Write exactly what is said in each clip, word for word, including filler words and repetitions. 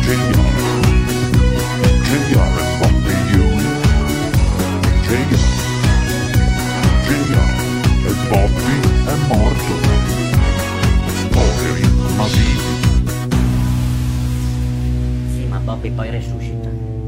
Bobby poi resuscita.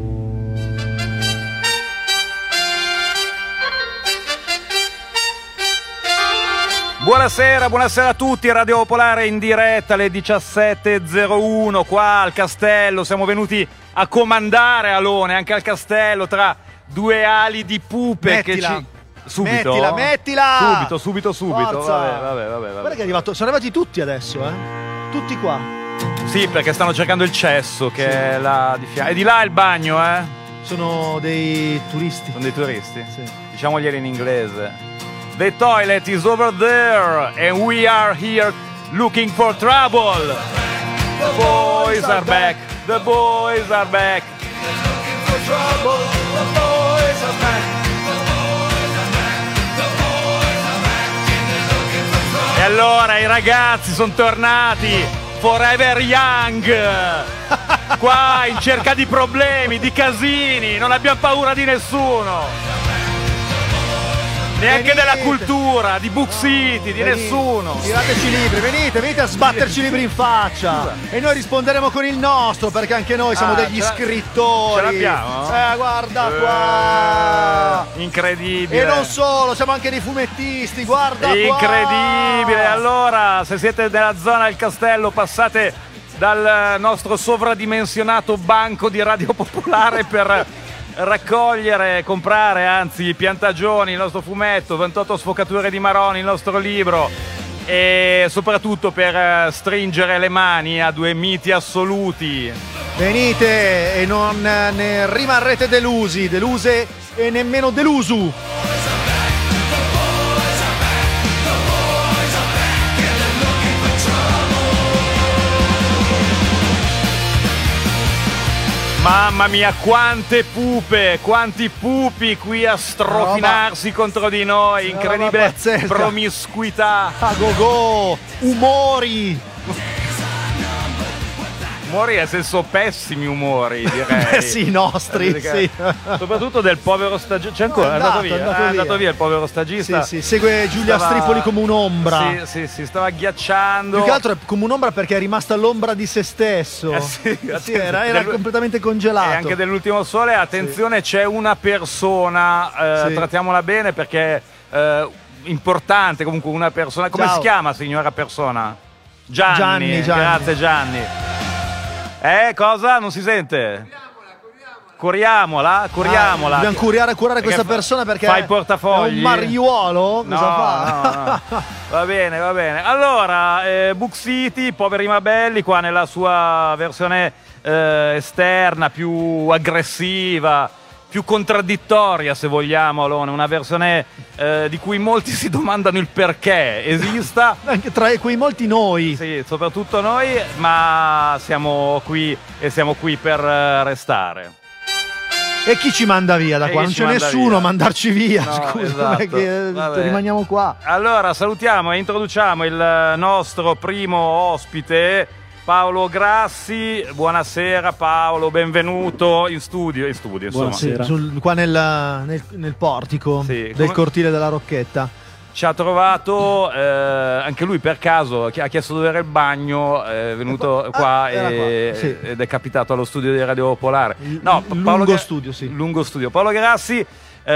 Buonasera, buonasera a tutti, Radio Popolare in diretta alle diciassette e zero uno qua al Castello. Siamo venuti a comandare Alone, anche al Castello, tra due ali di pupe. Mettila. Che ci... Subito? Mettila, mettila! Subito, subito, subito. Forza. Vabbè, vabbè, vabbè, vabbè. Guarda che è arrivato, sono arrivati tutti adesso, eh? Tutti qua. Sì, perché stanno cercando il cesso, che sì. è là di fianco. E di là il bagno, eh? Sono dei turisti. Sono dei turisti? Sì. Diciamoglieli in inglese. The toilet is over there and we are here looking for trouble. The boys are back. The boys are back. Looking for trouble. The boys are back. E allora i ragazzi sono tornati, forever young, qua in cerca di problemi, di casini, non abbiamo paura di nessuno. Neanche Venite. della cultura, di Book City, di Venite. nessuno. Tirateci libri, venite, venite a sbatterci libri in faccia. E noi risponderemo con il nostro, perché anche noi siamo Ah, degli ce la- scrittori. ce l'abbiamo? Eh, guarda qua. Eh, incredibile. E non solo, siamo anche dei fumettisti, guarda qua. Incredibile. Allora, se siete nella zona del Castello, passate dal nostro sovradimensionato banco di Radio Popolare per raccogliere, comprare, anzi, Piantagioni, il nostro fumetto, ventotto sfocature di Maroni, il nostro libro, e soprattutto per stringere le mani a due miti assoluti. Venite e non ne rimarrete delusi, deluse e nemmeno delusu. Mamma mia, quante pupe, quanti pupi qui a strofinarsi roba contro di noi, incredibile promiscuità. A go go, umori. Umori nel senso pessimi umori, direi. Beh, sì, i nostri, Perché, sì. soprattto del povero stagista. C'è ancora? No, è è andato, andato, via, è andato è andato via. via il povero stagista. Sì, sì, segue Giulia Stava- Stripoli come un'ombra. Sì, sì, sì, stava ghiacciando. Più che altro è come un'ombra perché è rimasta l'ombra di se stesso. Eh sì, Sì, era, era del- completamente congelato. E anche dell'ultimo sole, attenzione, c'è una persona, eh, Sì. trattiamola bene perché eh, importante comunque una persona. Come Ciao. si chiama, signora persona? Gianni, Gianni, Gianni. grazie Gianni. Eh, cosa? Non si sente? Curiamola, curiamola. Ah, dobbiamo curiare, curare questa Perché fa- persona perché fa i è portafogli. un mariuolo. No, Cosa fa? no, no. Va bene, va bene. Allora, eh, Book City, Poveri ma belli, qua nella sua versione eh, esterna, più aggressiva, più contraddittoria, se vogliamo, Alone. Una versione eh, di cui molti si domandano il perché esista. Anche tra quei molti noi. Sì, soprattutto noi, ma siamo qui e siamo qui per eh, restare. E chi ci manda via da E qua? chi Non ci c'è manda nessuno via? a mandarci via. No, Scusa, esatto. non è che Vabbè. rimaniamo qua. Allora, salutiamo e introduciamo il nostro primo ospite, Paolo Grassi. Buonasera Paolo, benvenuto in studio, in studio insomma. Buonasera. Sul- qua nel, nel- nel portico Sì, del come- cortile della Rocchetta. Ci ha trovato, eh, anche lui per caso, chi- ha chiesto dove era il bagno, è venuto Ah, qua, era e- qua, sì. ed è capitato allo studio di Radio Popolare. Il- No, il Paolo lungo Gra- studio, sì. Lungo studio. Paolo Grassi, eh,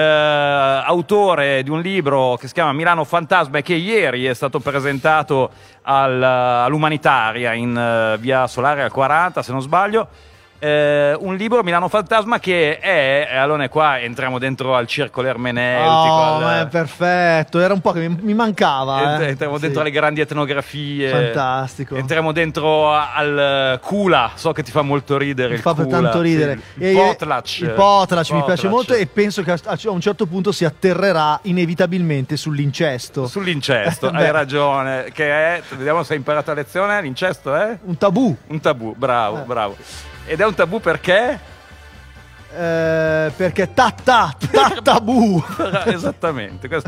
autore di un libro che si chiama Milano Fantasma e che ieri è stato presentato al- all'Umanitaria in eh, via Solare al quaranta, se non sbaglio. Eh, un libro, Milano Fantasma, che è, e allora qua entriamo dentro al circolo ermeneutico. Oh, al- ma è perfetto. Era un po' che mi, mi mancava. Ent- eh. entriamo Sì. dentro alle grandi etnografie. Fantastico. Entriamo dentro al Kula. So che ti fa molto ridere Mi il fa per Kula, tanto ridere. sì, E- il Potlatch. il Potlatch mi Potlatch. piace molto e penso che a, a un certo punto si atterrerà inevitabilmente sull'incesto. Sull'incesto, Beh. hai ragione. Che è, vediamo se hai imparato a lezione. L'incesto è? Un tabù. Un tabù, bravo, Eh. bravo. Ed è un tabù perché? Eh, perché ta ta ta tabù. Esattamente, questo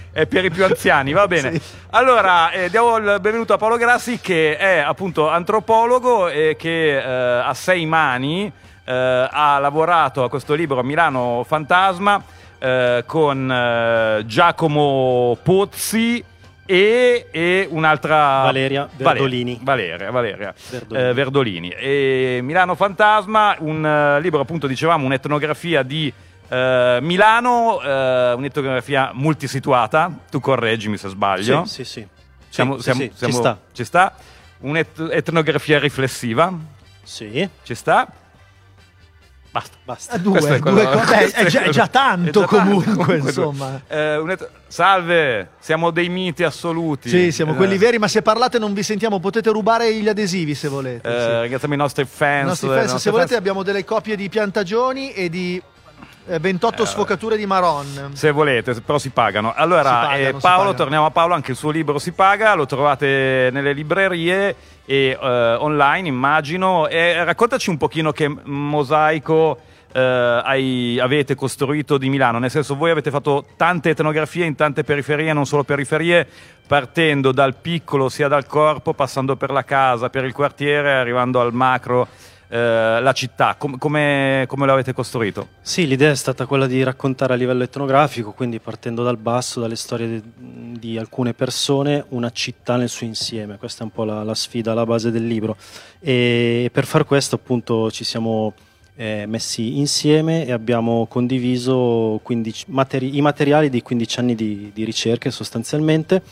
è per i più anziani, va bene. Sì. Allora, eh, diamo il benvenuto a Paolo Grassi, che è appunto antropologo e che eh, a sei mani eh, ha lavorato a questo libro Milano Fantasma eh, con eh, Giacomo Pozzi e, e un'altra Valeria Verdolini. Valeria, Valeria Verdolini. Eh, Verdolini. E Milano Fantasma, un uh, libro, appunto, dicevamo, un'etnografia di uh, Milano, uh, un'etnografia multisituata. Tu correggimi se sbaglio. Sì, sì, sì. Siamo, sì, siamo, sì, siamo, ci sta. Ci sta. Un'etnografia riflessiva. Sì. Ci sta. Basta. Basta. Due, è, due Beh, è, già, è già tanto, è già comunque, tanto, comunque, insomma. Eh, Salve, siamo dei miti assoluti. Sì, siamo eh. quelli veri, ma se parlate non vi sentiamo, potete rubare gli adesivi se volete. Eh, sì. Ringraziamo i nostri fans. I nostri fans, se nostri volete fans. Abbiamo delle copie di Piantagioni e di eh, ventotto eh, sfocature di Maron. Se volete, però si pagano. Allora, si pagano, eh, Paolo, torniamo a Paolo, anche il suo libro si paga, lo trovate nelle librerie e uh, online, immagino. E raccontaci un pochino che mosaico Uh, hai, avete costruito di Milano, nel senso, voi avete fatto tante etnografie in tante periferie, non solo periferie, partendo dal piccolo, sia dal corpo, passando per la casa, per il quartiere, arrivando al macro, uh, la città. Com- come, come lo avete costruito? Sì, l'idea è stata quella di raccontare a livello etnografico, quindi partendo dal basso, dalle storie di, di alcune persone, una città nel suo insieme. Questa è un po' la, la sfida alla base del libro, e per far questo, appunto, ci siamo Eh, messi insieme e abbiamo condiviso quindici materi- i materiali di quindici anni di, di ricerche, sostanzialmente,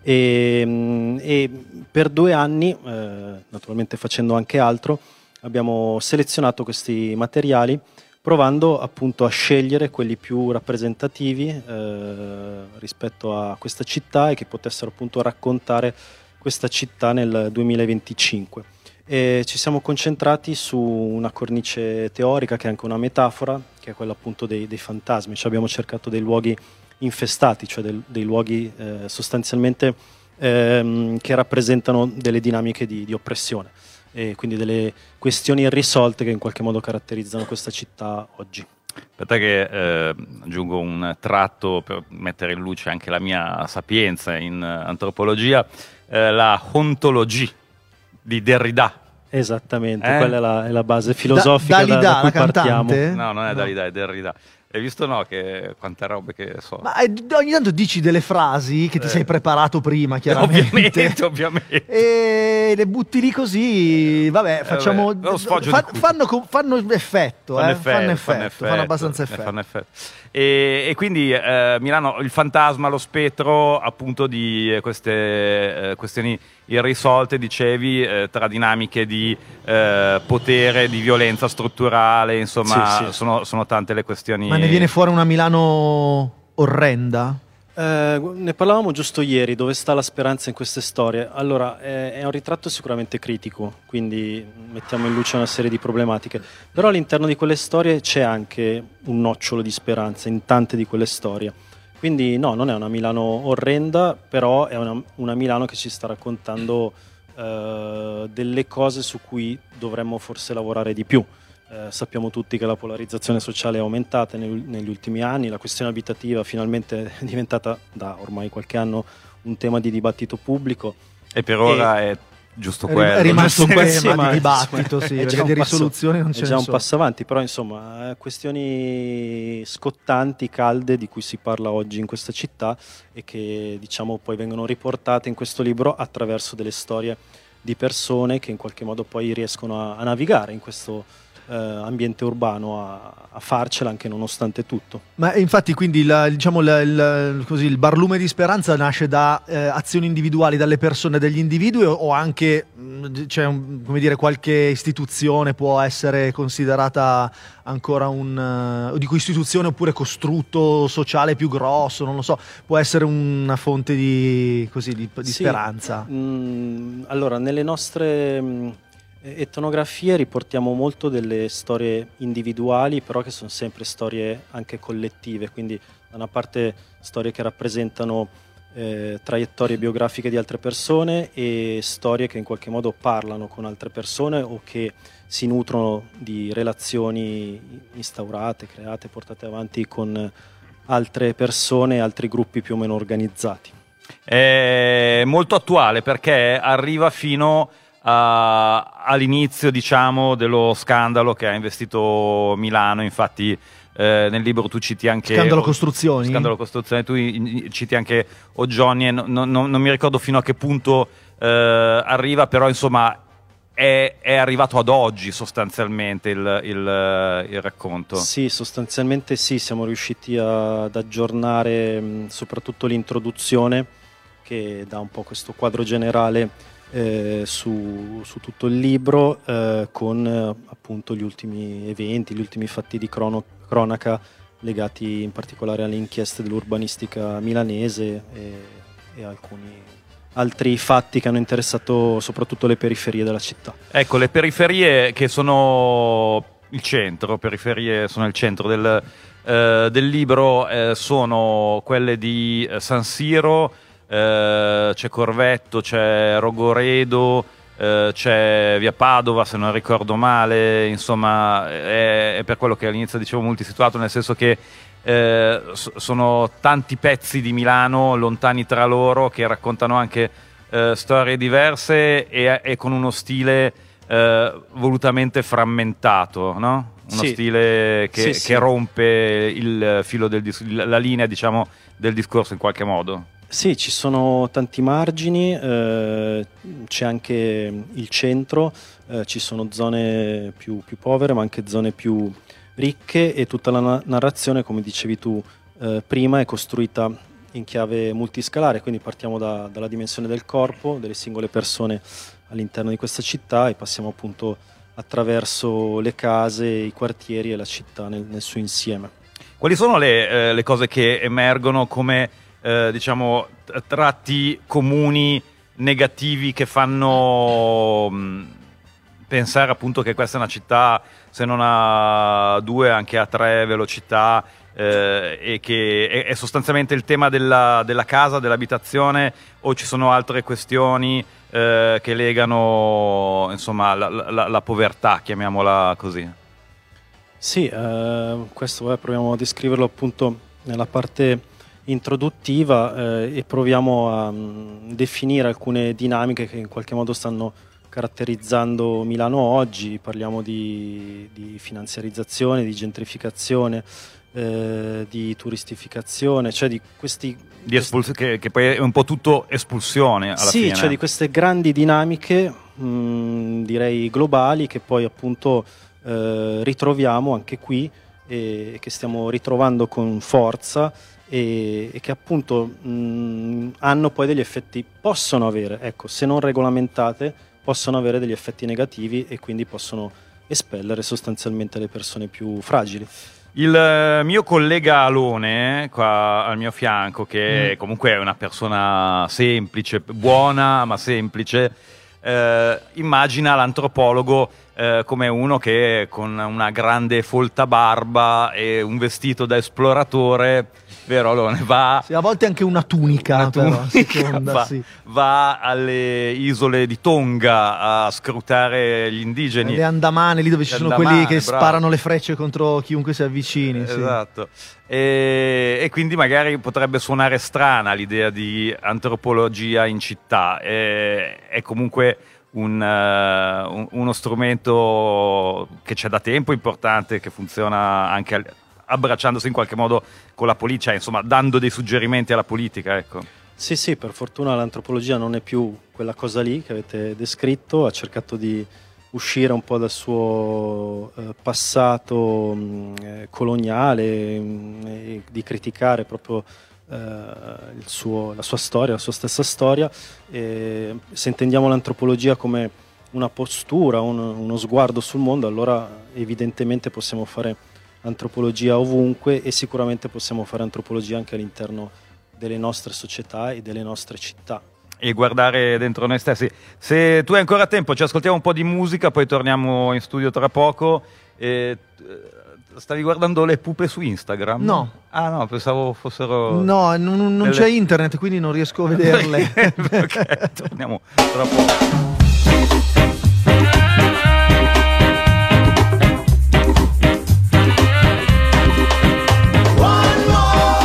e, e per due anni, eh, naturalmente facendo anche altro, abbiamo selezionato questi materiali, provando appunto a scegliere quelli più rappresentativi eh, rispetto a questa città e che potessero appunto raccontare questa città nel duemilaventicinque. E ci siamo concentrati su una cornice teorica che è anche una metafora, che è quella appunto dei, dei fantasmi. Cioè abbiamo cercato dei luoghi infestati, cioè del, dei luoghi eh, sostanzialmente ehm, che rappresentano delle dinamiche di, di oppressione, e quindi delle questioni irrisolte che in qualche modo caratterizzano questa città oggi. Aspetta che eh, aggiungo un tratto per mettere in luce anche la mia sapienza in antropologia, eh, la ontologia di Derrida. Esattamente, eh? quella è la, è la base filosofica da, Dalida, da, da cui la partiamo. cantante? No, non è no. Dalida, è Derrida. Hai visto, no, che quante robe che so. Ma eh, ogni tanto dici delle frasi che ti eh. sei preparato prima, chiaramente. Ovviamente, ovviamente. E le butti lì così, vabbè, facciamo... Eh, vabbè, fa, fanno, fanno effetto, fanno eh? effetto, fanno effetto, fanno effetto, fanno abbastanza effetto. Fanno effetto. E, e quindi eh, Milano, il fantasma, lo spettro appunto di queste eh, questioni irrisolte, dicevi, eh, tra dinamiche di eh, potere, di violenza strutturale, insomma, sì, sì. Sono, sono tante le questioni. Ma ne viene fuori una Milano orrenda? Eh, ne parlavamo giusto ieri, dove sta la speranza in queste storie. Allora, eh, è un ritratto sicuramente critico, quindi mettiamo in luce una serie di problematiche, però all'interno di quelle storie c'è anche un nocciolo di speranza in tante di quelle storie. Quindi no, non è una Milano orrenda, però è una, una Milano che ci sta raccontando eh, delle cose su cui dovremmo forse lavorare di più. Eh, sappiamo tutti che la polarizzazione sociale è aumentata neg- negli ultimi anni, la questione abitativa finalmente è diventata da ormai qualche anno un tema di dibattito pubblico. E per ora e è giusto quello. È rimasto un Giusto tema ma, di dibattito, sì, perché di risoluzione non è ce ne già un sono. passo avanti, però insomma questioni scottanti, calde, di cui si parla oggi in questa città e che diciamo poi vengono riportate in questo libro attraverso delle storie di persone che in qualche modo poi riescono a, a navigare in questo Uh, ambiente urbano, a, a farcela anche nonostante tutto. Ma infatti quindi la, diciamo la, il, così, il barlume di speranza nasce da eh, azioni individuali, dalle persone, dagli individui, o, o anche mh, c'è un, come dire, qualche istituzione può essere considerata ancora un uh, dico istituzione oppure costrutto sociale più grosso, non lo so, può essere una fonte di, così, di, di sì. speranza? Mm, allora, nelle nostre mh, etnografie riportiamo molto delle storie individuali, però che sono sempre storie anche collettive, quindi da una parte storie che rappresentano eh, traiettorie biografiche di altre persone e storie che in qualche modo parlano con altre persone o che si nutrono di relazioni instaurate, create, portate avanti con altre persone, altri gruppi più o meno organizzati. È molto attuale perché arriva fino a, all'inizio, diciamo, dello scandalo che ha investito Milano. Infatti eh, nel libro tu citi anche Scandalo Costruzioni. Scandalo Costruzioni, tu citi anche Oggioni, e no, no, non mi ricordo fino a che punto eh, arriva, però insomma è, è arrivato ad oggi sostanzialmente il, il, il racconto. Sì, sostanzialmente sì, siamo riusciti a, ad aggiornare mh, soprattutto l'introduzione, che dà un po' questo quadro generale eh, su, su tutto il libro, eh, con eh, appunto gli ultimi eventi, gli ultimi fatti di crono, cronaca legati in particolare alle inchieste dell'urbanistica milanese e, e alcuni altri fatti che hanno interessato soprattutto le periferie della città. Ecco, le periferie che sono il centro, periferie sono il centro del, eh, del libro, eh, sono quelle di San Siro, eh, c'è Corvetto, c'è Rogoredo, eh, c'è via Padova, se non ricordo male, insomma è, è per quello che all'inizio dicevo multisituato, nel senso che Eh, sono tanti pezzi di Milano lontani tra loro che raccontano anche eh, storie diverse e, e con uno stile eh, volutamente frammentato, no? Uno sì. stile che, sì, che sì. rompe il filo del dis- la linea, diciamo, del discorso in qualche modo. Sì, ci sono tanti margini, eh, c'è anche il centro, eh, ci sono zone più, più povere ma anche zone più ricche, e tutta la na- narrazione, come dicevi tu eh, prima, è costruita in chiave multiscalare, quindi partiamo da, dalla dimensione del corpo, delle singole persone all'interno di questa città, e passiamo appunto attraverso le case, i quartieri e la città nel, nel suo insieme. Quali sono le, eh, le cose che emergono come eh, diciamo tratti comuni negativi che fanno mh, pensare appunto che questa è una città, se non a due anche a tre velocità, eh, e che è, è sostanzialmente il tema della, della casa, dell'abitazione, o ci sono altre questioni eh, che legano insomma la, la, la povertà, chiamiamola così? Sì, eh, questo eh, proviamo a descriverlo appunto nella parte introduttiva eh, e proviamo a mh, definire alcune dinamiche che in qualche modo stanno caratterizzando Milano oggi. Parliamo di, di finanziarizzazione, di gentrificazione, eh, di turistificazione, cioè di questi... Di espuls- che, che poi è un po' tutto espulsione alla sì, fine. Cioè di queste grandi dinamiche, mh, direi globali, che poi appunto eh, ritroviamo anche qui e che stiamo ritrovando con forza, e, e che appunto mh, hanno poi degli effetti, possono avere, ecco, se non regolamentate, possono avere degli effetti negativi e quindi possono espellere sostanzialmente le persone più fragili. Il mio collega Alone, qua al mio fianco, che Mm. comunque è una persona semplice, buona ma semplice, eh, immagina l'antropologo eh, come uno che con una grande folta barba e un vestito da esploratore, vero Alone, va... Sì, a volte anche una tunica, Una però, tunica, seconda, va, sì. va alle isole di Tonga a scrutare gli indigeni. Le Andamane, lì dove ci Le sono Andamane, quelli che bravo. sparano le frecce contro chiunque si avvicini. Sì. Esatto. E, e quindi magari potrebbe suonare strana l'idea di antropologia in città. E, è comunque un, uh, un- uno strumento che c'è da tempo, importante, che funziona anche al- abbracciandosi in qualche modo con la politica, insomma dando dei suggerimenti alla politica, ecco. Sì, sì, per fortuna l'antropologia non è più quella cosa lì che avete descritto, ha cercato di uscire un po' dal suo eh, passato mh, eh, coloniale, mh, e di criticare proprio eh, il suo- la sua storia, la sua stessa storia. E se intendiamo l'antropologia come una postura, un- uno sguardo sul mondo, allora evidentemente possiamo fare antropologia ovunque, e sicuramente possiamo fare antropologia anche all'interno delle nostre società e delle nostre città. E guardare dentro noi stessi. Se tu hai ancora tempo, ci ascoltiamo un po' di musica, poi torniamo in studio tra poco. E, eh, stavi guardando le pupe su Instagram? No. Ah no, pensavo fossero... No, non, non delle- c'è internet, quindi non riesco a vederle. Ok, torniamo tra poco. One more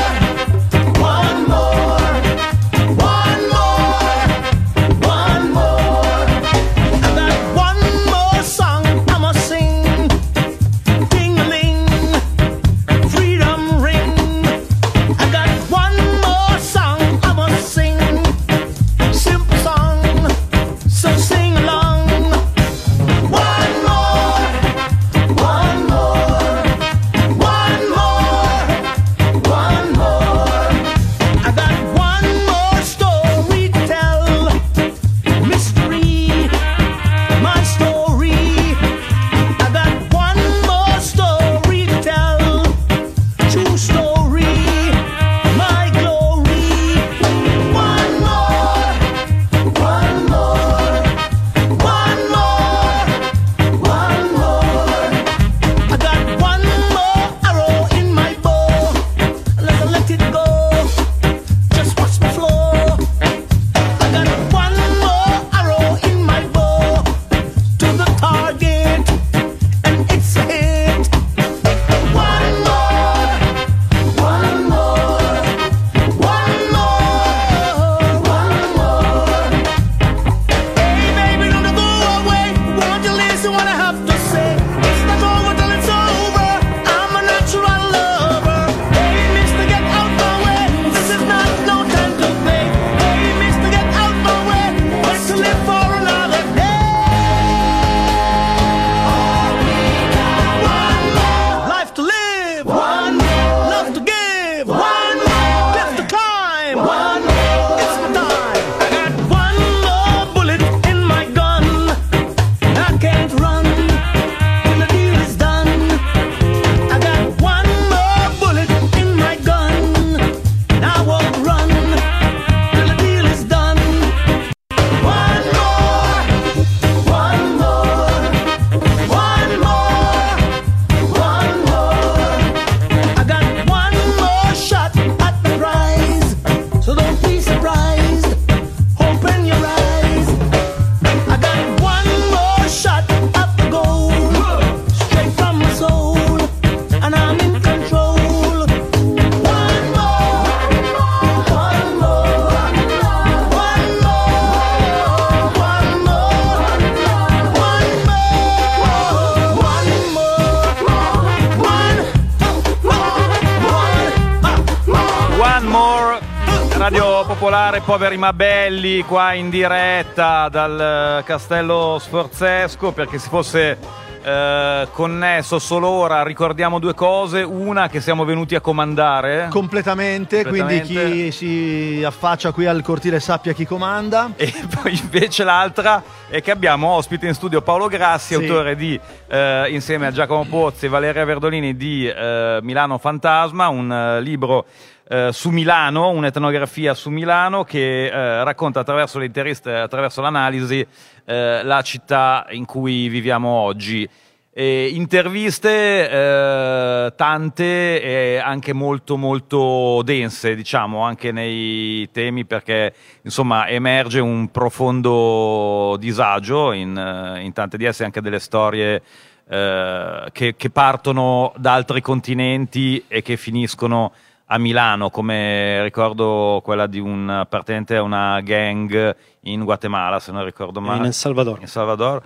Radio Popolare, poveri ma belli, qua in diretta dal Castello Sforzesco. Per chi si fosse eh, connesso solo ora, ricordiamo due cose: una, che siamo venuti a comandare completamente, completamente. Quindi chi si affaccia qui al cortile sappia chi comanda. E poi invece l'altra è che abbiamo ospite in studio Paolo Grassi, sì, autore di eh, insieme a Giacomo Pozzi e Valeria Verdolini di eh, Milano Fantasma, un uh, libro Uh, su Milano, un'etnografia su Milano che uh, racconta attraverso le interviste, attraverso l'analisi, uh, la città in cui viviamo oggi. E interviste uh, tante e anche molto molto dense, diciamo, anche nei temi, perché insomma emerge un profondo disagio in, uh, in tante di esse, anche delle storie uh, che, che partono da altri continenti e che finiscono a Milano, come ricordo quella di un appartenente a una gang in Guatemala, se non ricordo male. In El Salvador. In Salvador.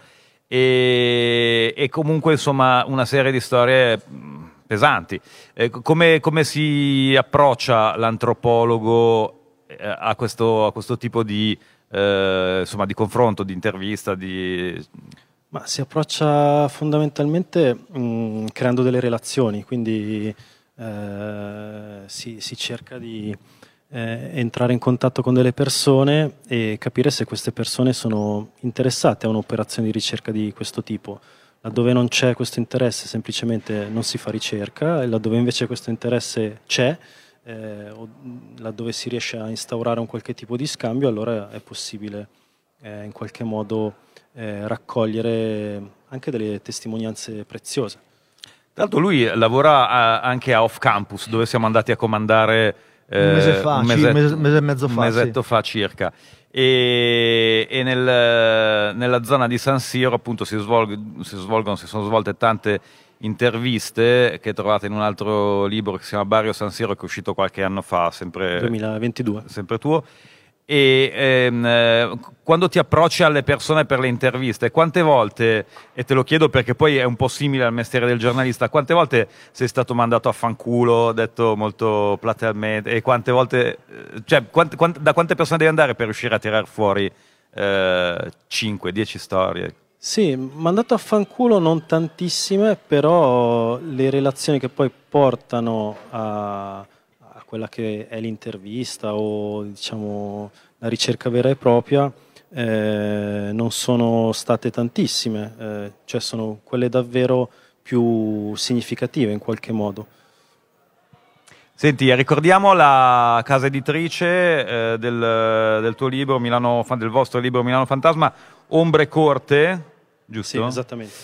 E, e comunque insomma una serie di storie pesanti. Eh, come, come si approccia l'antropologo eh, a, questo, a questo tipo di, eh, insomma, di confronto, di intervista? Di... Ma si approccia fondamentalmente mh, creando delle relazioni, quindi Eh, si, si cerca di eh, entrare in contatto con delle persone e capire se queste persone sono interessate a un'operazione di ricerca di questo tipo. Laddove non c'è questo interesse semplicemente non si fa ricerca, e laddove invece questo interesse c'è, eh, o laddove si riesce a instaurare un qualche tipo di scambio, allora è possibile eh, in qualche modo eh, raccogliere anche delle testimonianze preziose. Tra l'altro lui lavora a, anche a Off Campus, dove siamo andati a comandare eh, un mese fa, un sì, mesetto, mese, mese e mezzo fa, un mesetto sì. fa circa. E, e nel, nella zona di San Siro appunto si, svolg, si svolgono, si sono svolte tante interviste che trovate in un altro libro che si chiama Barrio San Siro, che è uscito qualche anno fa, sempre duemilaventidue. Sempre tuo. E ehm, quando ti approcci alle persone per le interviste, quante volte, e te lo chiedo perché poi è un po' simile al mestiere del giornalista, quante volte sei stato mandato a fanculo, detto molto platealmente, e quante volte, cioè quante, quante, da quante persone devi andare per riuscire a tirar fuori eh, cinque dieci storie? Sì, mandato a fanculo non tantissime, però le relazioni che poi portano a quella che è l'intervista o diciamo la ricerca vera e propria eh, non sono state tantissime, eh, cioè sono quelle davvero più significative in qualche modo. Senti, ricordiamo la casa editrice eh, del, del tuo libro Milano, del vostro libro Milano Fantasma, Ombre Corte, giusto? Sì, esattamente.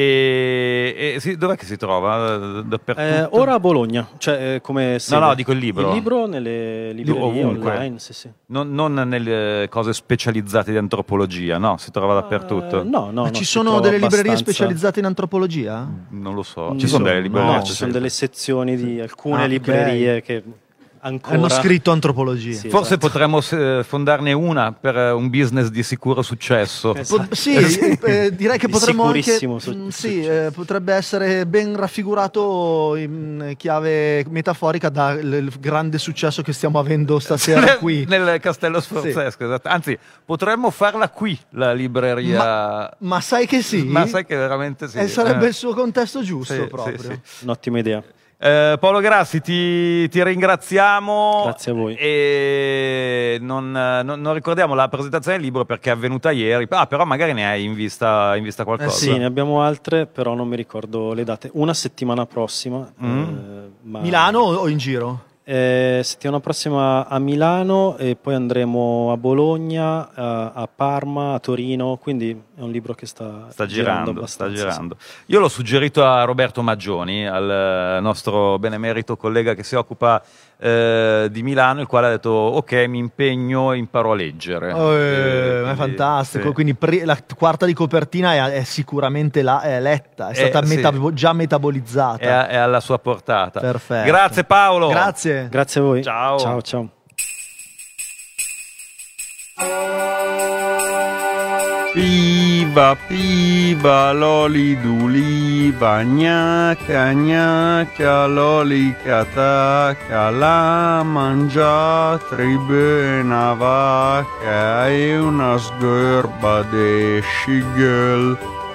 E, e sì, dov'è che si trova? Dappertutto? Eh, ora a Bologna, cioè eh, come sede. No, no, dico il libro. Il libro nelle librerie ovunque. online, sì, sì. Non, non nelle cose specializzate di antropologia, no? Si trova dappertutto? Uh, no, no. Ma no, ci sono delle abbastanza... librerie specializzate in antropologia? Non lo so. Ci Ci sono sono, delle librerie? no, ci sono delle sezioni di alcune Ah, librerie okay. che ancora hanno scritto antropologia. Sì, Forse esatto. potremmo eh, fondarne una per eh, un business di sicuro successo. Esatto. Po- sì, eh, direi che Di potremmo anche sicurissimo su- mm, sì, successo. eh, potrebbe essere ben raffigurato in chiave metaforica dal grande successo che stiamo avendo stasera nel, qui nel Castello Sforzesco, esatto. Anzi, potremmo farla qui la libreria. Ma, ma sai che sì? Ma sai che veramente sì. E sarebbe Eh. il suo contesto giusto Sì, proprio. sì, sì. Un'ottima idea. Eh, Paolo Grassi, ti, ti ringraziamo. Grazie a voi. E non, non- non ricordiamo la presentazione del libro perché è avvenuta ieri. Ah, però magari ne hai in vista, in vista qualcosa. Sì, ne abbiamo altre, però non mi ricordo le date. Una settimana prossima. Mm. eh, ma- Milano o in giro? Eh, settimana prossima a Milano e poi andremo a Bologna, a, a Parma, a Torino, quindi è un libro che sta, Sta girando, sta abbastanza, girando. Io l'ho suggerito a Roberto Maggioni, al nostro benemerito collega che si occupa eh, di Milano, il quale ha detto ok, mi impegno e imparo a leggere. Oh, eh, Eh, ma è quindi, fantastico. sì. Quindi pri- la quarta di copertina è, è sicuramente là, è letta, è stata Eh, sì. meta- già metabolizzata. È, a- è alla sua portata. Perfetto. Grazie Paolo. Grazie. Grazie a voi. Ciao. Ciao, ciao. I Piva, piva, loli d'uliva, gnacca, gnacca, loli catacca, la mangiatri bena vacca e una sgorba de scigel.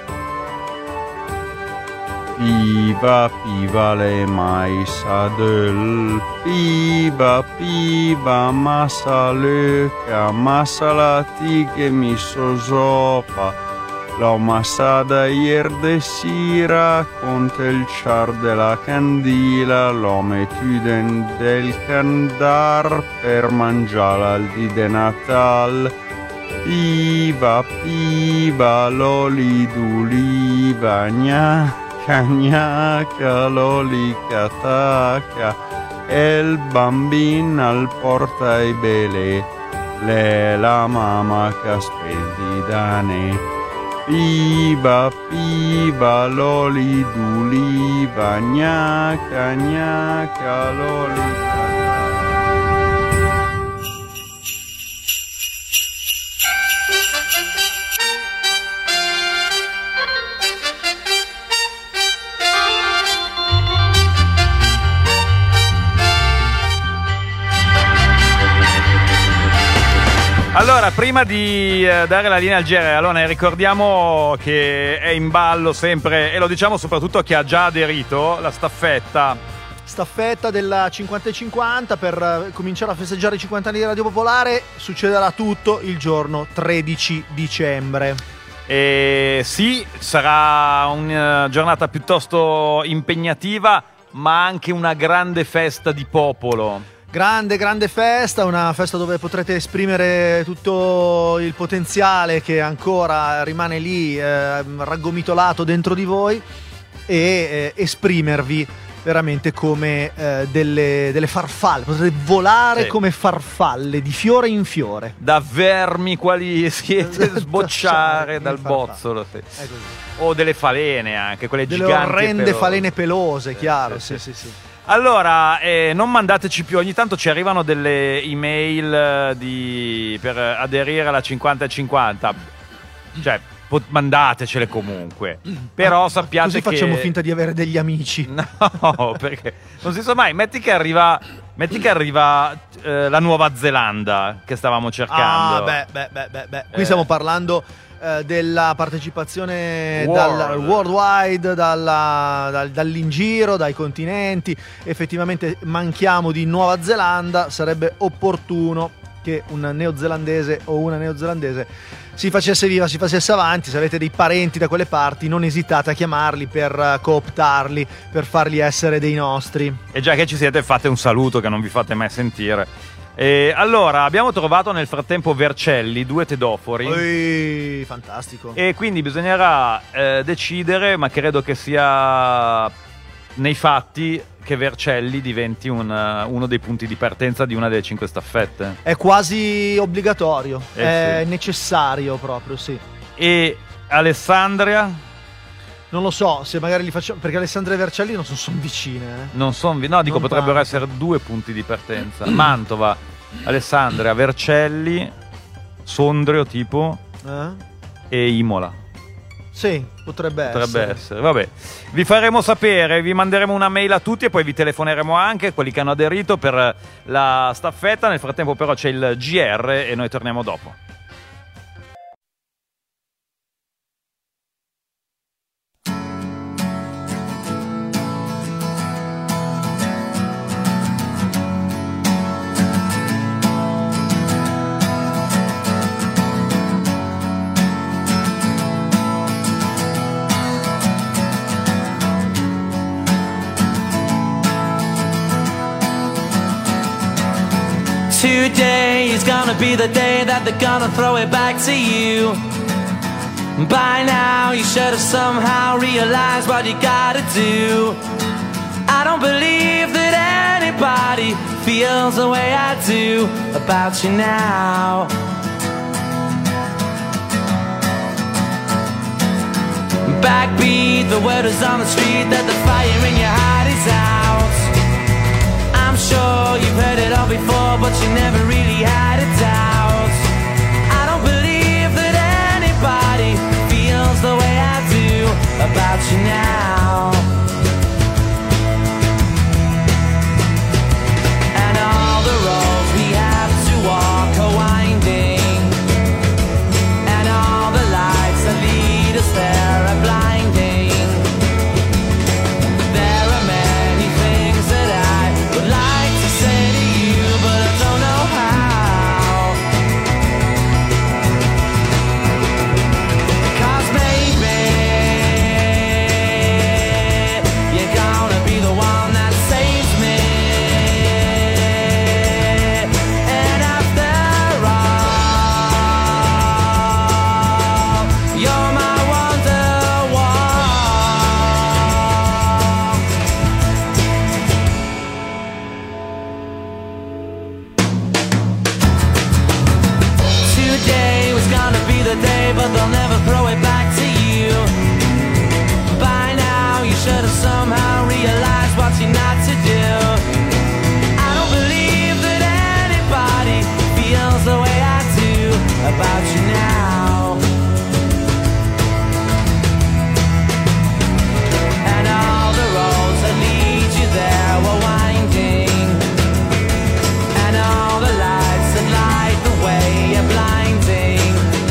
Piva, piva le maisa del, piva, piva, massa lecca, massa la tighe mi sosopa, l'ho massada ier de sira, conte il char della candila, l'ho metuden del candar per mangiala al di de Natal. Piva, piva, l'oli d'uliva, gna. Gnacca, loli catacca, el bambin al porta i bele, le la mamma che aspetti da ne. Piva, piva, loli d'uliva, gnacca, gnacca, loli catacca. Allora, prima di eh, dare la linea al G R, allora ricordiamo che è in ballo sempre, e lo diciamo soprattutto a chi ha già aderito, la staffetta. Staffetta della cinquanta e cinquanta per eh, cominciare a festeggiare i cinquanta anni di Radio Popolare. Succederà tutto il giorno tredici dicembre. E sì, sarà una giornata piuttosto impegnativa, ma anche una grande festa di popolo. Grande, grande festa, una festa dove potrete esprimere tutto il potenziale che ancora rimane lì eh, raggomitolato dentro di voi e eh, esprimervi veramente come eh, delle, delle farfalle, potrete volare sì. come farfalle di fiore in fiore. Da vermi quali siete, sbocciare dal bozzolo. Sì. O delle falene anche, quelle delle giganti. Delle orrende pelose. falene pelose, sì, chiaro, sì, sì, sì, sì. Allora, eh, non mandateci più, ogni tanto ci arrivano delle email di, per aderire alla cinquanta e cinquanta, cioè pot- mandatecele comunque, però ah, sappiate così che... facciamo finta di avere degli amici. No, perché non si sa mai, metti che arriva, metti che arriva eh, la Nuova Zelanda che stavamo cercando. Ah, beh, beh, beh, beh, beh. Qui Eh. stiamo parlando... della partecipazione World. dal worldwide, dalla, dal, dall'ingiro, dai continenti. Effettivamente manchiamo di Nuova Zelanda, sarebbe opportuno che un neozelandese o una neozelandese si facesse viva, si facesse avanti. Se avete dei parenti da quelle parti, non esitate a chiamarli per cooptarli, per farli essere dei nostri. E già che ci siete, fate un saluto che non vi fate mai sentire. E allora, abbiamo trovato nel frattempo Vercelli, due tedofori. Ui, fantastico. E quindi bisognerà eh, decidere, ma credo che sia nei fatti, che Vercelli diventi un, uh, uno dei punti di partenza di una delle cinque staffette. È quasi obbligatorio, Eh, è sì. necessario proprio, sì. E Alessandria? Non lo so, se magari li facciamo, perché Alessandria e Vercelli non sono, sono vicine. Eh. Non sono, no, dico Non potrebbero tanto. essere due punti di partenza. Mantova, Alessandria, Vercelli, Sondrio tipo Eh? e Imola. Sì, potrebbe, Potrebbe essere. essere. Vabbè, vi faremo sapere, vi manderemo una mail a tutti e poi vi telefoneremo anche quelli che hanno aderito per la staffetta. Nel frattempo però c'è il G R e noi torniamo dopo. Today is gonna be the day that they're gonna throw it back to you. By now you should have somehow realized what you gotta do. I don't believe that anybody feels the way I do about you now. Backbeat, the word is on the street that the fire in your heart is out. I'm sure you've heard it all before, but you never really had a doubt. I don't believe that anybody feels somehow realize what you're not to do. I don't believe that anybody feels the way I do about you now. And all the roads that lead you there were winding, and all the lights that light the way are blinding.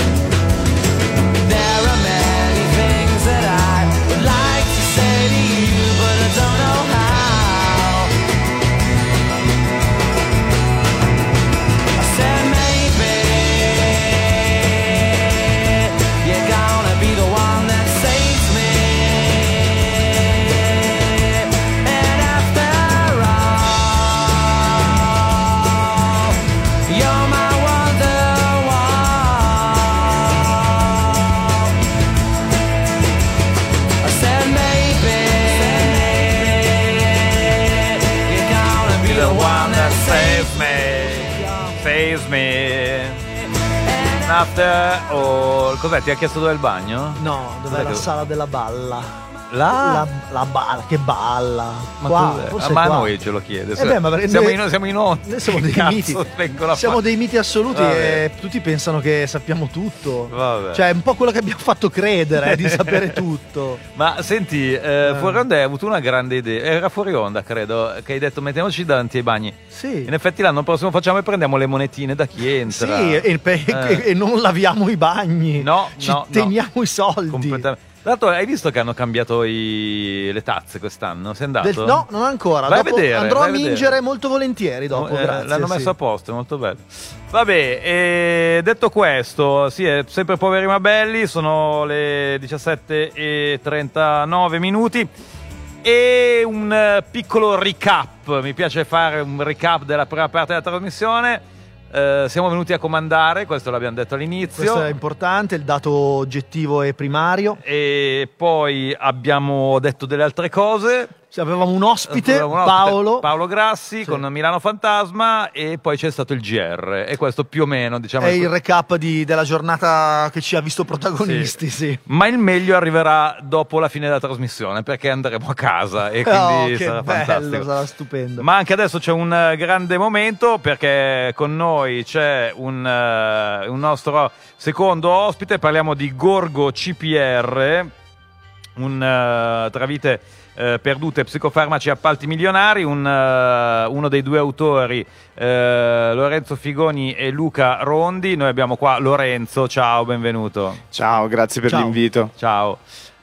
There are many things that I would like to say to you, but I don't know how. I said maybe you're gonna be the one that saves me. And after all, you're my Wonderwall. I said maybe you're gonna be the one that saves me. Saves me. After all. Cos'è? Ti ha chiesto dove è il bagno? No, dov'è Cos'è la che- sala della balla? Là? La, la balla, che balla. Ma, qua, cos'è? forse Ah, ma a qua. noi ce lo chiede. Eh beh, ma perché siamo, noi- in, siamo in onda. Noi siamo Che dei cazzo miti. vengono a Siamo fare? dei miti assoluti Vabbè. e tutti pensano che sappiamo tutto. Vabbè. Cioè, è un po' quello che abbiamo fatto credere, eh, di sapere tutto. Ma senti, eh, fuori onda hai avuto una grande idea. Era fuori onda, credo, che hai detto mettiamoci davanti ai bagni. Sì. In effetti l'anno prossimo facciamo e prendiamo le monetine da chi entra. Sì, e, e- Eh. e non laviamo i bagni. No, Ci no, no. teniamo i soldi. Completamente. Tra l'altro, hai visto che hanno cambiato i... le tazze quest'anno? Sei andato? Del- no, non ancora. Vai a Dopo vedere, andrò vai a a vedere. mingere molto volentieri dopo, Eh, grazie. L'hanno messo sì. a posto, è molto bello. Vabbè, e detto questo, sì, è sempre poveri ma belli, sono le diciassette e trentanove minuti. E un eh, piccolo recap, mi piace fare un recap della prima parte della trasmissione. Eh, siamo venuti a comandare, questo l'abbiamo detto all'inizio. Questo è importante, il dato oggettivo e primario. E poi abbiamo detto delle altre cose. Sì, avevamo un ospite, Avevamo un ospite, Paolo. Paolo Grassi Sì. con Milano Fantasma, e poi c'è stato il G R, e questo più o meno, diciamo, È il recap di- della giornata che ci ha visto protagonisti, sì. ma il meglio arriverà dopo la fine della trasmissione, perché andremo a casa e quindi Oh, che sarà bello, fantastico. sarà stupendo. Ma anche adesso c'è un eh, grande momento, perché con noi c'è un, eh, un nostro secondo ospite. Parliamo di Gorgo C P R, un eh, tra vite eh, perdute, psicofarmaci e appalti milionari, un, eh, uno dei due autori, eh, Lorenzo Figoni e Luca Rondi. Noi abbiamo qua Lorenzo, ciao, benvenuto. Ciao, grazie per Ciao. l'invito. Ciao.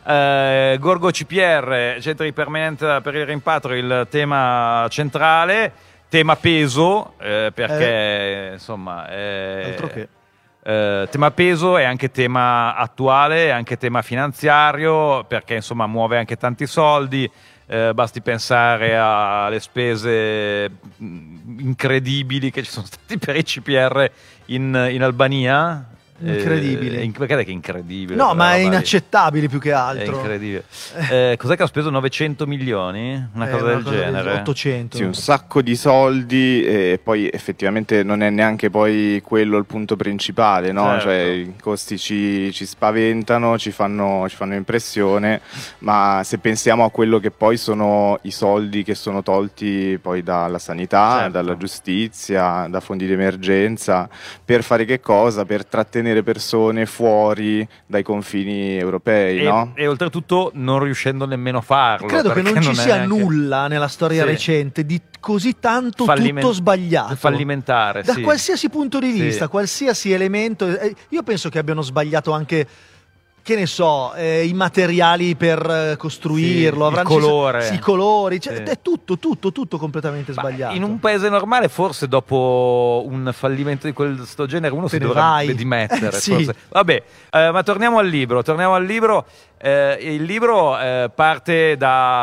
Eh, Gorgo C P R, centro di permanenza per il rimpatrio, il tema centrale, tema peso, eh, perché insomma è, Altro che. eh, tema peso è anche tema attuale, è anche tema finanziario, perché insomma muove anche tanti soldi. Eh, basti pensare alle spese mh, incredibili che ci sono stati per i C P R in, in Albania. Incredibili. Eh, in- perché è che è incredibile? No, quella ma è roba lì? inaccettabile più che È altro. incredibile. Eh, cos'è che ha speso? novecento milioni? Una Eh, cosa una del genere. ottocento. Sì, un sacco di soldi e poi effettivamente non è neanche poi quello il punto principale, no? Certo. Cioè i costi ci, ci spaventano, ci fanno, ci fanno impressione, ma se pensiamo a quello che poi sono i soldi che sono tolti poi dalla sanità, Certo. dalla giustizia, da fondi di emergenza, per fare che cosa? Per trattenere persone fuori dai confini europei, E, no? e oltretutto non riuscendo nemmeno a farlo. Credo che perché non ci è sia neanche nulla nella storia Sì. recente di così tanto falliment- tutto sbagliato. fallimentare. Da sì. qualsiasi punto di Sì. vista, qualsiasi elemento. eh, Io penso che abbiano sbagliato anche, che ne so, eh, i materiali per eh, costruirlo, Sì, il avranno- colore. sì, i colori, cioè, Sì. è tutto, tutto, tutto completamente Ma sbagliato. in un paese normale, forse dopo un fallimento di questo genere, uno Te si ne dovrebbe vai. dimettere. Eh, sì. forse. Vabbè, eh, ma torniamo al libro. Torniamo al libro. Eh, il libro eh, parte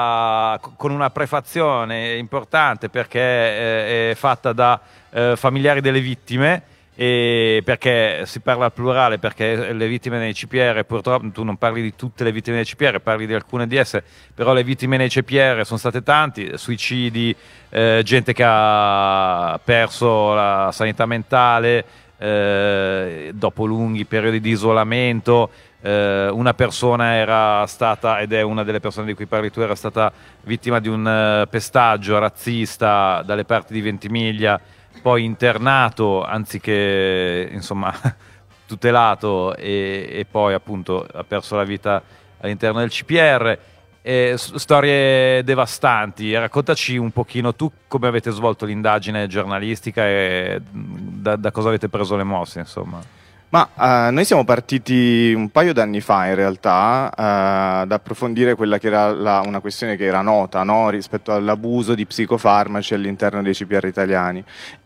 da, con una prefazione importante, perché eh, è fatta da eh, familiari delle vittime. E perché si parla al plurale, perché le vittime nei C P R, purtroppo tu non parli di tutte le vittime nei C P R, parli di alcune di esse, però le vittime nei C P R sono state tanti, suicidi, eh, gente che ha perso la sanità mentale, eh, dopo lunghi periodi di isolamento. Eh, una persona era stata, ed è una delle persone di cui parli tu, era stata vittima di un uh, pestaggio razzista dalle parti di Ventimiglia, poi internato anziché insomma tutelato, e, e poi appunto ha perso la vita all'interno del C P R. Eh, storie devastanti. Raccontaci un pochino tu come avete svolto l'indagine giornalistica e da, da cosa avete preso le mosse, insomma. Ma uh, noi siamo partiti un paio d'anni fa in realtà uh, ad approfondire quella che era la, una questione che era nota, no? Rispetto all'abuso di psicofarmaci all'interno dei C P R italiani,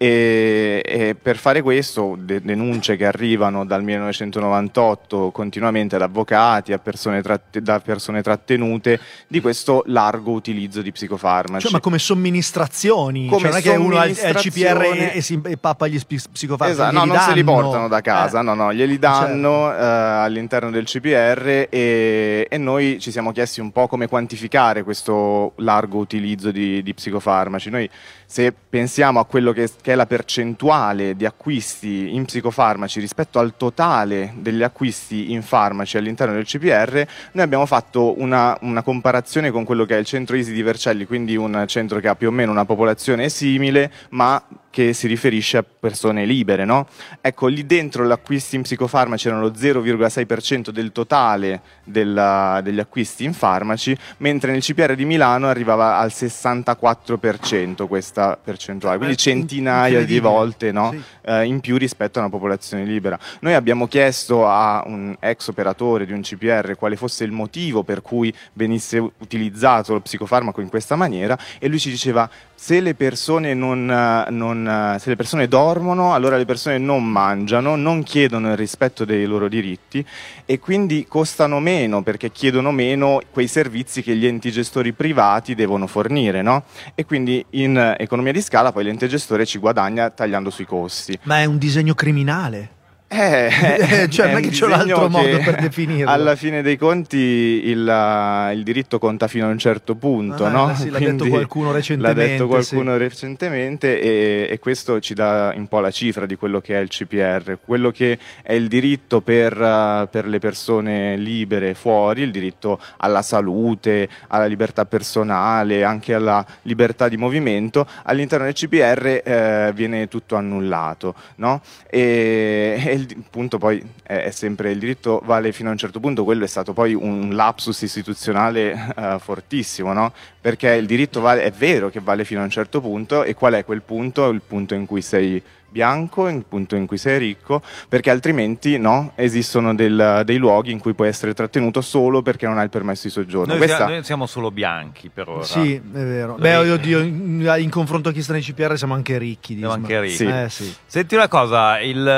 e, e per fare questo de- denunce che arrivano dal millenovecentonovantotto continuamente ad avvocati, a persone tratte- da persone trattenute, di questo largo utilizzo di psicofarmaci. Cioè, ma come somministrazioni? Come cioè, non è che uno è al C P R e, e, si, e pappa gli sp- psicofarmaci. Esatto, no, non danno. se li portano da casa, eh. no, no, glieli danno certo. uh, all'interno del C P R, e, e noi ci siamo chiesti un po' come quantificare questo largo utilizzo di, di psicofarmaci. Noi, se pensiamo a quello che, che è la percentuale di acquisti in psicofarmaci rispetto al totale degli acquisti in farmaci all'interno del C P R, noi abbiamo fatto una, una comparazione con quello che è il centro I S I di Vercelli, quindi un centro che ha più o meno una popolazione simile, ma che si riferisce a persone libere, no? Ecco, lì dentro gli acquisti in psicofarmaci erano lo zero virgola sei per cento del totale della, degli acquisti in farmaci, mentre nel C P R di Milano arrivava al sessantaquattro per cento questa percentuale, quindi centinaia di volte, no? Sì. eh, in più rispetto a una popolazione libera. Noi abbiamo chiesto a un ex operatore di un C P R quale fosse il motivo per cui venisse utilizzato lo psicofarmaco in questa maniera, e lui ci diceva: se le persone non, non, se le persone dormono, allora le persone non mangiano, non chiedono il rispetto dei loro diritti, e quindi costano meno perché chiedono meno quei servizi che gli enti gestori privati devono fornire, no? E quindi in economia di scala poi l'ente gestore ci guadagna tagliando sui costi. Ma è un disegno criminale. Eh, cioè, non è che c'è un altro modo per definirlo. Alla fine dei conti il, il diritto conta fino a un certo punto, ah, no? Sì, l'ha detto qualcuno recentemente. L'ha detto qualcuno sì. recentemente e, e questo ci dà un po' la cifra di quello che è il C P R, quello che è il diritto per, uh, per le persone libere fuori, il diritto alla salute, alla libertà personale, anche alla libertà di movimento. All'interno del C P R eh, viene tutto annullato, no? E, e il punto poi è, è sempre il diritto vale fino a un certo punto. Quello è stato poi un lapsus istituzionale uh, fortissimo, no? Perché il diritto vale, è vero che vale fino a un certo punto, e qual è quel punto? Il punto in cui sei bianco, il punto in cui sei ricco, perché altrimenti no, esistono del, dei luoghi in cui puoi essere trattenuto solo perché non hai il permesso di soggiorno. Noi, Questa... siamo, noi siamo solo bianchi per ora. Sì, è vero. Beh, oddio, in, in confronto a chi sta nei C P R siamo anche ricchi. Siamo anche ricchi. Sì. Eh, sì. Senti una cosa,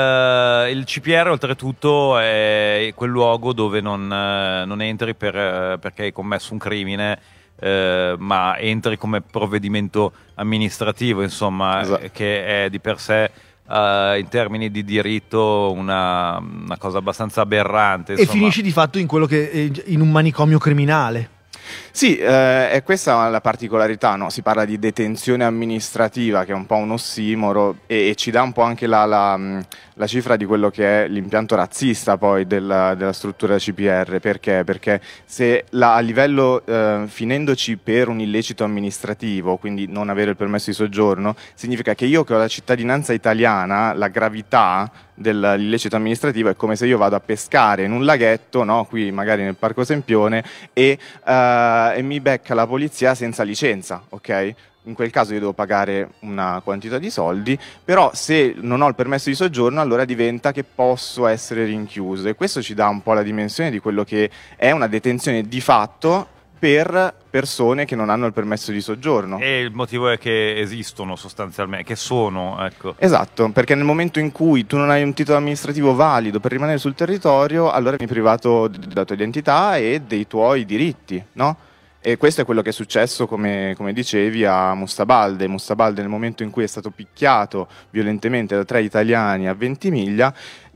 il, il C P R oltretutto è quel luogo dove non, non entri per, perché hai commesso un crimine, eh, ma entri come provvedimento amministrativo, insomma, esatto. che è di per sé uh, in termini di diritto una, una cosa abbastanza aberrante. E insomma. finisci di fatto in quello che in un manicomio criminale. Sì, eh, è questa la particolarità, no? Si parla di detenzione amministrativa, che è un po' un ossimoro, e, e ci dà un po' anche la, la, la cifra di quello che è l'impianto razzista poi della, della struttura C P R. Perché? Perché se la, a livello, eh, finendoci per un illecito amministrativo, quindi non avere il permesso di soggiorno, significa che io che ho la cittadinanza italiana, la gravità dell'illecito amministrativo è come se io vado a pescare in un laghetto, no? Qui magari nel Parco Sempione, e, uh, e mi becca la polizia senza licenza, ok? In quel caso io devo pagare una quantità di soldi, però se non ho il permesso di soggiorno allora diventa che posso essere rinchiuso, e questo ci dà un po' la dimensione di quello che è una detenzione di fatto per persone che non hanno il permesso di soggiorno. E il motivo è che esistono sostanzialmente, che sono, ecco. Esatto, perché nel momento in cui tu non hai un titolo amministrativo valido per rimanere sul territorio, allora vieni privato della tua identità e dei tuoi diritti, no? E questo è quello che è successo, come, come dicevi, a Mustabalde. Mustabalde, nel momento in cui è stato picchiato violentemente da tre italiani a Ventimiglia,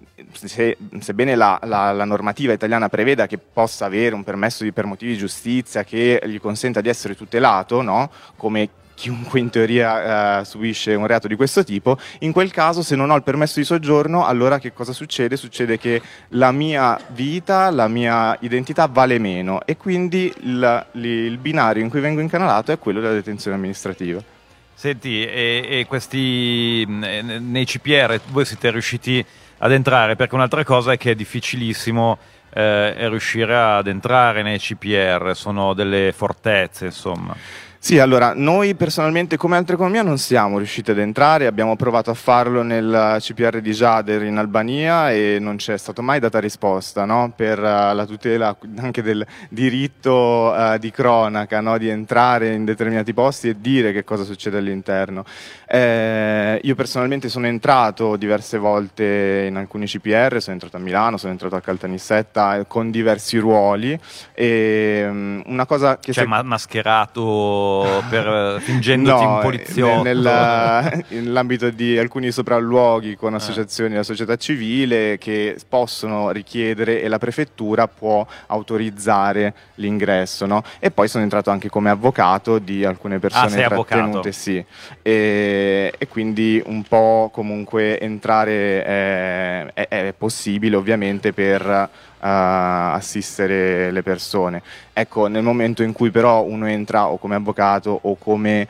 Se, sebbene la, la, la normativa italiana preveda che possa avere un permesso di, per motivi di giustizia che gli consenta di essere tutelato, no? Come chiunque in teoria eh, subisce un reato di questo tipo. In quel caso, se non ho il permesso di soggiorno, allora che cosa succede? Succede che la mia vita, la mia identità vale meno, e quindi il, il binario in cui vengo incanalato è quello della detenzione amministrativa. Senti, e, e questi nei C P R voi siete riusciti ad entrare? Perché un'altra cosa è che è difficilissimo eh, riuscire ad entrare nei C P R, sono delle fortezze, insomma. Sì, allora, noi personalmente come Altreconomia non siamo riusciti ad entrare, abbiamo provato a farlo nel C P R di Jader in Albania e non c'è stata mai data risposta, no? Per uh, la tutela anche del diritto uh, di cronaca, no? Di entrare in determinati posti e dire che cosa succede all'interno. Eh, io personalmente sono entrato diverse volte in alcuni C P R, sono entrato a Milano, sono entrato a Caltanissetta con diversi ruoli, e um, una cosa che... Cioè se... ma- mascherato per fingendoti no, un poliziotto nel, nell'ambito di alcuni sopralluoghi con associazioni della società civile che possono richiedere e la prefettura può autorizzare l'ingresso, no? E poi sono entrato anche come avvocato di alcune persone ah, sei trattenute, avvocato. sì, e, e quindi un po' comunque entrare è, è, è possibile ovviamente per Uh, assistere le persone. Ecco, nel momento in cui però uno entra o come avvocato o come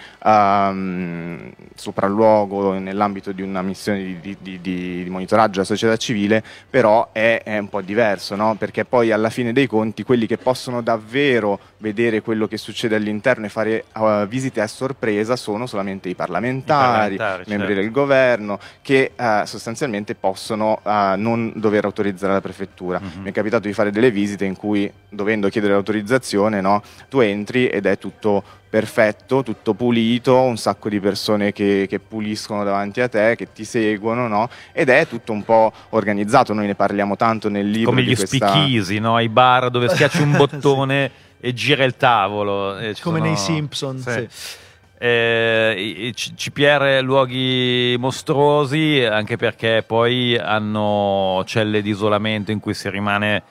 um, sopralluogo nell'ambito di una missione di, di, di, di monitoraggio della società civile, però è, è un po' diverso, no? Perché poi alla fine dei conti quelli che possono davvero vedere quello che succede all'interno e fare uh, visite a sorpresa sono solamente i parlamentari, I parlamentari membri certo. del governo, che uh, sostanzialmente possono uh, non dover autorizzare la prefettura. Mm-hmm. Mi è capitato di fare delle visite in cui, dovendo chiedere l'autorizzazione, no, tu entri ed è tutto perfetto, tutto pulito, un sacco di persone che, che puliscono davanti a te, che ti seguono, no? Ed è tutto un po' organizzato. Noi ne parliamo tanto nel libro. Come di gli questa... speakeasy, no? I bar dove schiacci un bottone sì. e gira il tavolo. E come sono... nei Simpson, sì. sì. Eh, i C P R luoghi mostruosi, anche perché poi hanno celle di isolamento in cui si rimane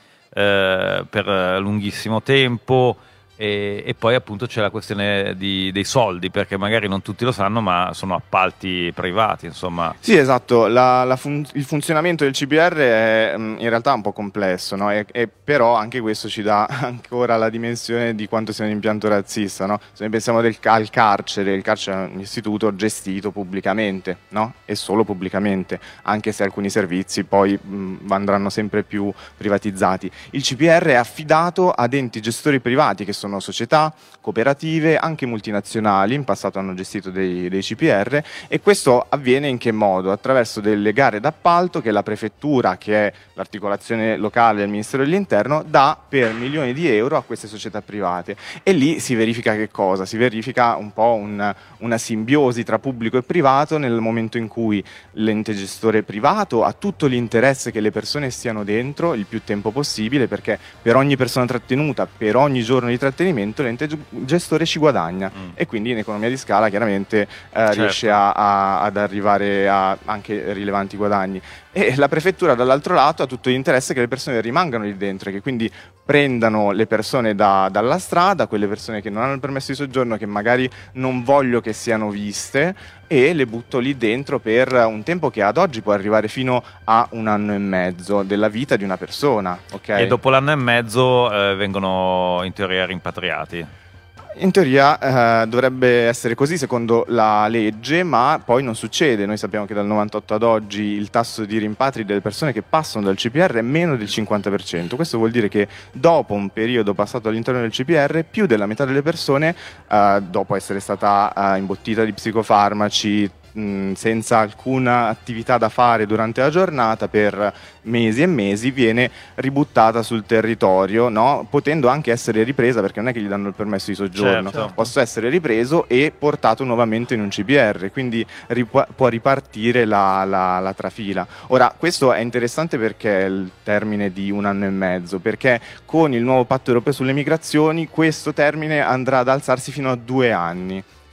eh, per lunghissimo tempo, e, e poi appunto c'è la questione di, dei soldi, perché magari non tutti lo sanno, ma sono appalti privati, insomma. Sì, esatto, la, la fun- il funzionamento del C P R è in realtà un po' complesso, no? e, e però anche questo ci dà ancora la dimensione di quanto sia un impianto razzista, no? Se noi pensiamo del, al carcere, il carcere è un istituto gestito pubblicamente, no? E solo pubblicamente, anche se alcuni servizi poi mh, andranno sempre più privatizzati. Il C P R è affidato ad enti gestori privati che sono società, cooperative, anche multinazionali, in passato hanno gestito dei, dei C P R, e questo avviene in che modo? Attraverso delle gare d'appalto che la prefettura, che è l'articolazione locale del Ministero dell'Interno, dà per milioni di euro a queste società private, e lì si verifica che cosa? Si verifica un po' un, una simbiosi tra pubblico e privato, nel momento in cui l'ente gestore privato ha tutto l'interesse che le persone stiano dentro il più tempo possibile, perché per ogni persona trattenuta, per ogni giorno di trattenimento, l'ente gestore ci guadagna, mm. e quindi in economia di scala chiaramente eh, certo. riesce a, a, ad arrivare a anche rilevanti guadagni. E la prefettura dall'altro lato ha tutto l'interesse che le persone rimangano lì dentro, che quindi prendano le persone da, dalla strada, quelle persone che non hanno il permesso di soggiorno, che magari non voglio che siano viste, e le butto lì dentro per un tempo che ad oggi può arrivare fino a un anno e mezzo della vita di una persona. Okay? E dopo l'anno e mezzo eh, vengono in teoria rimpatriati. In teoria eh, dovrebbe essere così secondo la legge, ma poi non succede. Noi sappiamo che dal novantotto ad oggi il tasso di rimpatri delle persone che passano dal C P R è meno del cinquanta per cento. Questo vuol dire che dopo un periodo passato all'interno del C P R, più della metà delle persone, eh, dopo essere stata eh, imbottita di psicofarmaci, mh, senza alcuna attività da fare durante la giornata per mesi e mesi, viene ributtata sul territorio, no? Potendo anche essere ripresa, perché non è che gli danno il permesso di soggiorno, certo. posso essere ripreso e portato nuovamente in un C P R, quindi rip- può ripartire la, la, la trafila. Ora, questo è interessante perché è il termine di un anno e mezzo, perché con il nuovo patto europeo sulle migrazioni questo termine andrà ad alzarsi fino a due anni.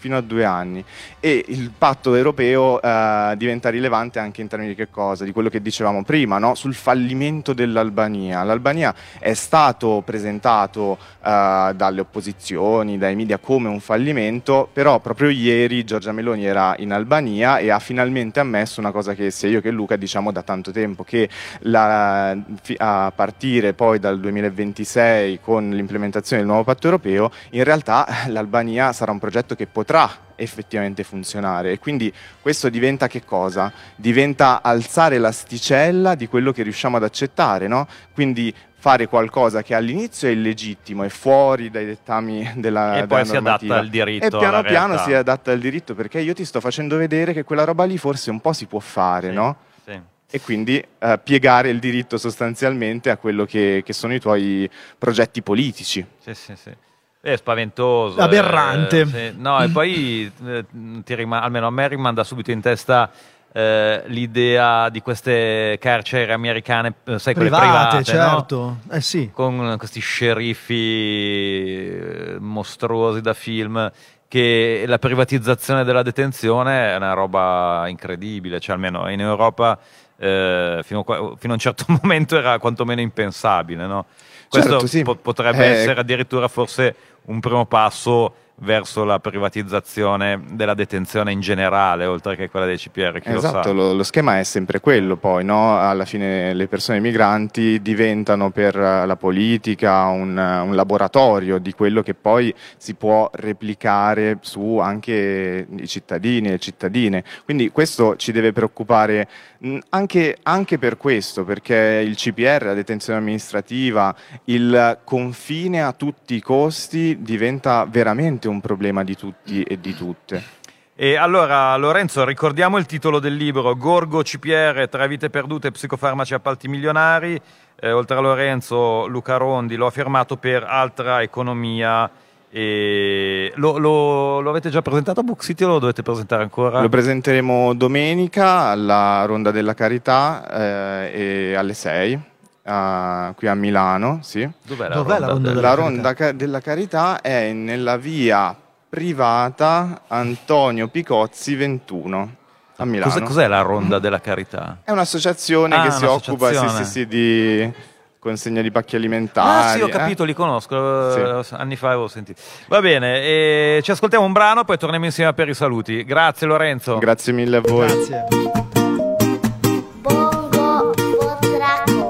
fino a due anni, e il patto europeo eh, diventa rilevante anche in termini di che cosa? Di quello che dicevamo prima, no? Sul fallimento dell'Albania. L'Albania è stato presentato eh, dalle opposizioni, dai media come un fallimento, però proprio ieri Giorgia Meloni era in Albania e ha finalmente ammesso una cosa che sia io che Luca diciamo da tanto tempo, che la, a partire poi dal duemilaventisei con l'implementazione del nuovo patto europeo, in realtà l'Albania sarà un progetto che potrà effettivamente funzionare, e quindi questo diventa che cosa? Diventa alzare l'asticella di quello che riusciamo ad accettare, no? Quindi fare qualcosa che all'inizio è illegittimo, è fuori dai dettami della, e poi della si normativa, adatta al diritto, e piano piano realtà. si adatta al diritto, perché io ti sto facendo vedere che quella roba lì forse un po' si può fare, Sì, no? sì. E quindi eh, piegare il diritto sostanzialmente a quello che, che sono i tuoi progetti politici. Sì, sì, sì. È spaventoso. Aberrante. eh, sì. No, e poi eh, ti rima- almeno a me rimanda subito in testa eh, l'idea di queste carceri americane, eh, sai, quelle Private, private, certo. no? Eh sì. Con questi sceriffi eh, mostruosi da film, che la privatizzazione della detenzione è una roba incredibile, cioè almeno in Europa eh, fino, a, qua- fino a un certo momento era quantomeno impensabile, no? Questo Certo, sì. po- potrebbe Eh, essere addirittura forse un primo passo verso la privatizzazione della detenzione in generale, oltre che quella dei C P R, chi Esatto, lo sa. lo, lo schema è sempre quello poi, no? Alla fine le persone migranti diventano per la politica un, un laboratorio di quello che poi si può replicare su anche i cittadini e le cittadine. Quindi questo ci deve preoccupare mh, anche, anche per questo, perché il C P R, la detenzione amministrativa, il confine a tutti i costi diventa veramente un problema di tutti e di tutte. E allora, Lorenzo, ricordiamo il titolo del libro: Gorgo, C P R, tra vite perdute, psicofarmaci, appalti milionari. Eh, oltre a Lorenzo, Luca Rondi lo ha firmato per Altra Economia. E lo, lo, lo avete già presentato a Book City o lo dovete presentare ancora? Lo presenteremo domenica alla Ronda della Carità eh, e alle sei. Uh, qui a Milano, sì. Dov'è la Dov'è ronda? la ronda del- La Ronda ca- della Carità è nella via privata Antonio Picozzi ventuno a Milano. Cos'è, cos'è la Ronda della Carità? È un'associazione Ah, che si occupa sì, un'associazione. sì, sì, di consegna di pacchi alimentari. Ah sì, ho eh. capito, li conosco, Sì. eh, anni fa avevo sentito. Va bene, e ci ascoltiamo un brano, poi torniamo insieme per i saluti. Grazie Lorenzo. Grazie mille a voi. Grazie. Bongo Potraco.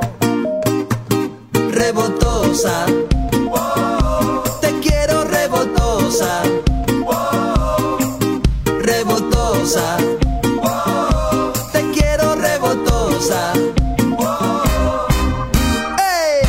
Revoltosa, te quiero revoltosa, revoltosa, te quiero revoltosa. ¡Ey!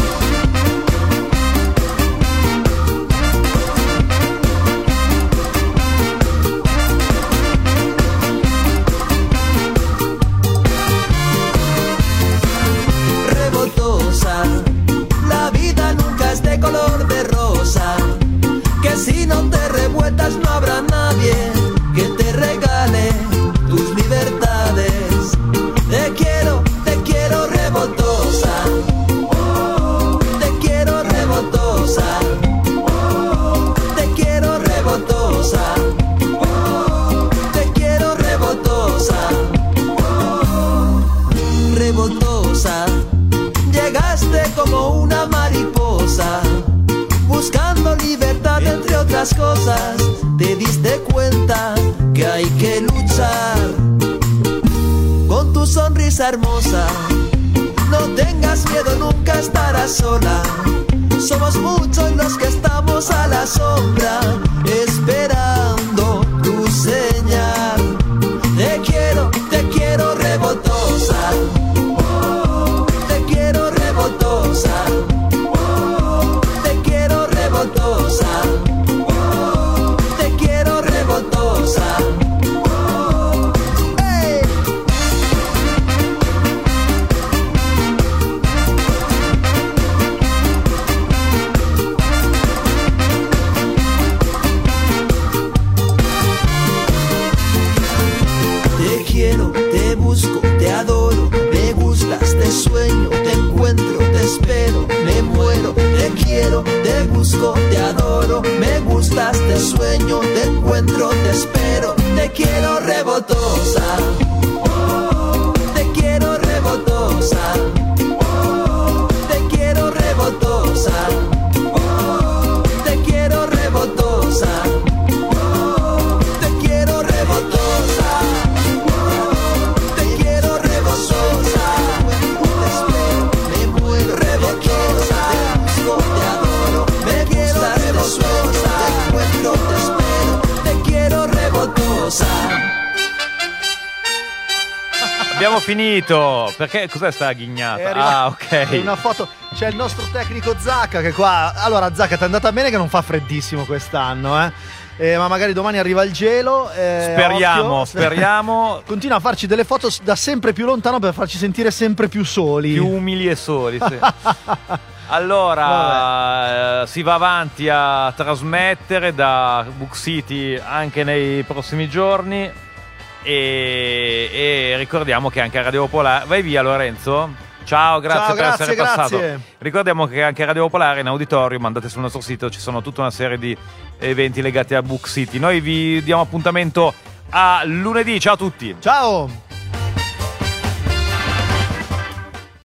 Revoltosa, la vida nunca es de color de rosa, que si no te revueltas no habrá nadie que te regale tus libertades. Te quiero, te quiero revoltosa, te quiero revoltosa, te quiero revoltosa, te quiero revoltosa, revoltosa. Llegaste como una mariposa, buscando libertad entre otras cosas. Te diste cuenta que hay que luchar con tu sonrisa hermosa. No tengas miedo, nunca estarás sola. Somos muchos los que estamos a la sombra, esperando tu señal. Te quiero, te quiero revoltosa. Te quiero revoltosa, te quiero revoltosa, te quiero revoltosa. ¡Ey! gustas, te sueño, te encuentro, te espero, te quiero rebotosa, te quiero rebotosa, te quiero rebotosa, te quiero rebotosa, te quiero rebotosa, te quiero rebotosa, te espero, me muero rebotosa, te busco, te adoro, me gustas, te sueño, te encuentro, te espero, te quiero rebotosa. Abbiamo finito. Perché cos'è sta ghignata? È arriva- Ah, ok. Una foto. C'è il nostro tecnico Zacca che qua. Allora, Zacca, ti è andata bene che non fa freddissimo quest'anno, eh? Eh, ma magari domani arriva il gelo. eh, Speriamo, occhio. speriamo. Continua a farci delle foto da sempre più lontano per farci sentire sempre più soli. Più umili e soli, sì. Allora, eh, si va avanti a trasmettere da Book City anche nei prossimi giorni e, e ricordiamo che anche a Radio Popolare... Vai via Lorenzo? Ciao, grazie Ciao, per grazie, essere passato. grazie. Ricordiamo che anche a Radio Popolare in auditorium, andate sul nostro sito, ci sono tutta una serie di eventi legati a Book City. Noi vi diamo appuntamento a lunedì, ciao a tutti. Ciao!